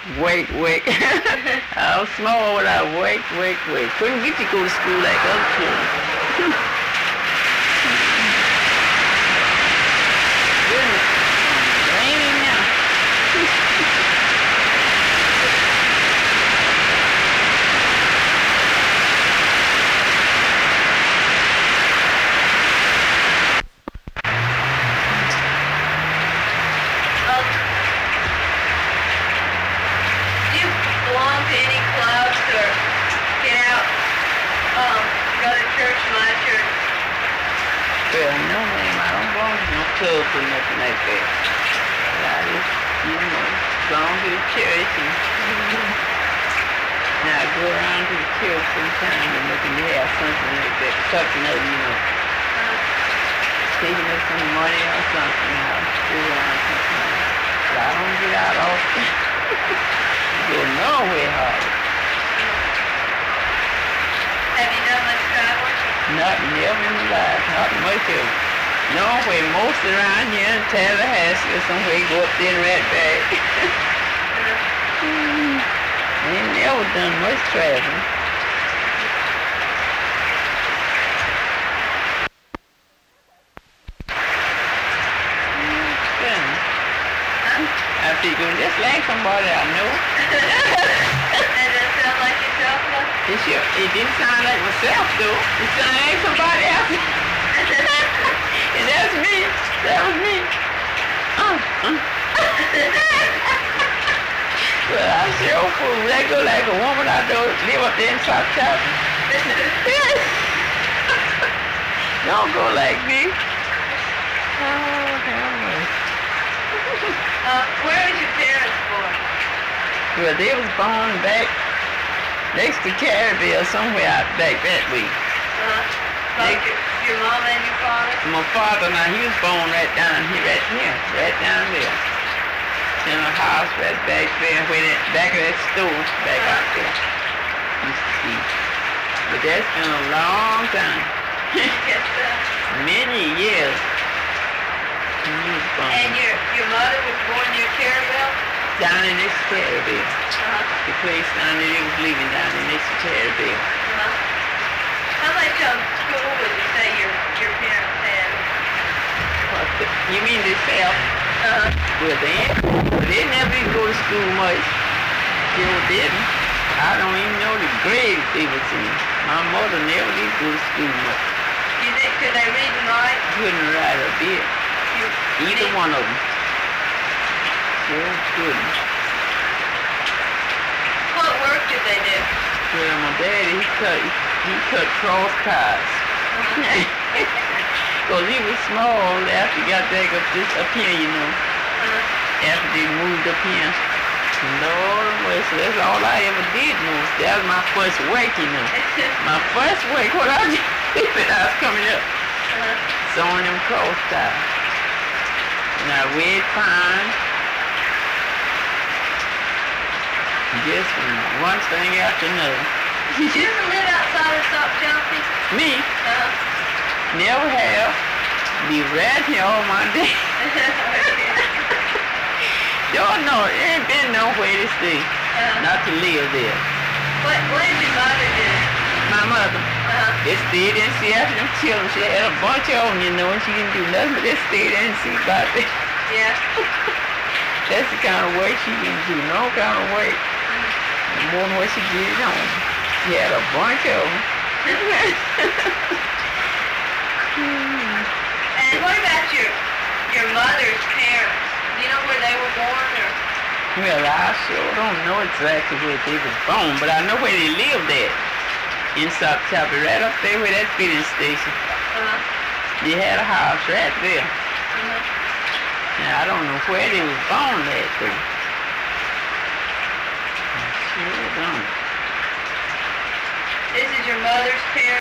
Wake. I was small when I wake. Couldn't get to go to school like other children. Goodness, it's raining now. Do you belong to any clubs or get out, go to church, my church? Well, no, ma'am, I don't belong to no club or nothing like that. I just, belong to the church and I go around to the church sometimes and looking to have something like that, something of, taking up some money or something. I'll go around sometimes. But I don't get out often. Go nowhere hard. Have you done much traveling? Not never in my life, not much of it. Nowhere, most around here in Tallahassee or somewhere, go up there and right back. Ain't never done much traveling. I figure just like somebody I know. Does that sound like yourself, though? It didn't sound like myself though. It sounded like somebody else. And that's me. That was me. Well, I sure fool. That go like a woman I know live up there in South Chapel. Don't go like me. Oh, hell no. Where was your parents born? Well, they was born back next to Caribbean, somewhere out back that way. Like your mama and your father? My father, now he was born right down here, right down there. In a house right back there, back of that store, back out there. Used to see. But that's been a long time. Yes, sir. Many years. He was born. And your mother was born near Caribbean? Down in this Caribbean. The place down there they was living down in this Caribbean. How much school would you say your parents had? You mean themselves? Well, they never even go to school much. Still didn't. I don't even know the grades they was in. My mother never did go to school much. You think, could they read and write? Couldn't write a bit. Either one of them. Sure couldn't. What work did they do? Well, my daddy, he cut cross ties. Because he was small after he got back up here, after they moved up here. Lord mercy, that's all I ever did, That was my first work, My first work, what I did when I was coming up. Sewing them cross ties. And I read fine. Just one thing after another. Did you ever live outside of South County? Me? Never have. Be right here all my day. Don't know. There ain't been nowhere to stay. Not to live there. What did your mother do? My mother. They stayed in see after them children. She had a bunch of them, and she didn't do nothing but just stayed in and see about that. Yeah. That's the kind of work she didn't do. No kind of work. More than what she did at home. She had a bunch of them. And what about your mother's parents? Do you know where they were born, or? Well, I sure don't know exactly where they was born, but I know where they lived at. In South Chapel, right up there where that filling station. They had a house right there. Now, I don't know where they was born at, though. I sure don't. This is your mother's parents?